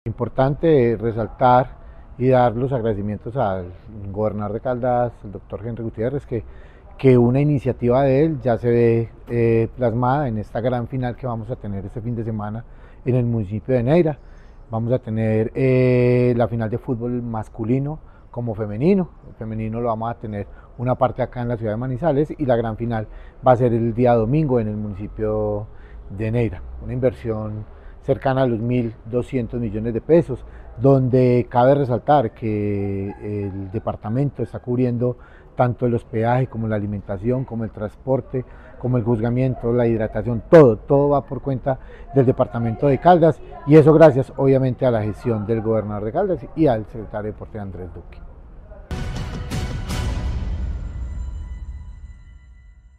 Importante resaltar y dar los agradecimientos al gobernador de Caldas, el doctor Henry Gutiérrez, que una iniciativa de él ya se ve plasmada en esta gran final que vamos a tener este fin de semana en el municipio de Neira. Vamos a tener la final de fútbol masculino como femenino. El femenino lo vamos a tener una parte acá en la ciudad de Manizales y la gran final va a ser el día domingo en el municipio de Neira. Una inversión cercana a los 1.200 millones de pesos, donde cabe resaltar que el departamento está cubriendo tanto el hospedaje como la alimentación, como el transporte, como el juzgamiento, la hidratación, todo va por cuenta del departamento de Caldas, y eso gracias obviamente a la gestión del gobernador de Caldas y al secretario de Deporte Andrés Duque.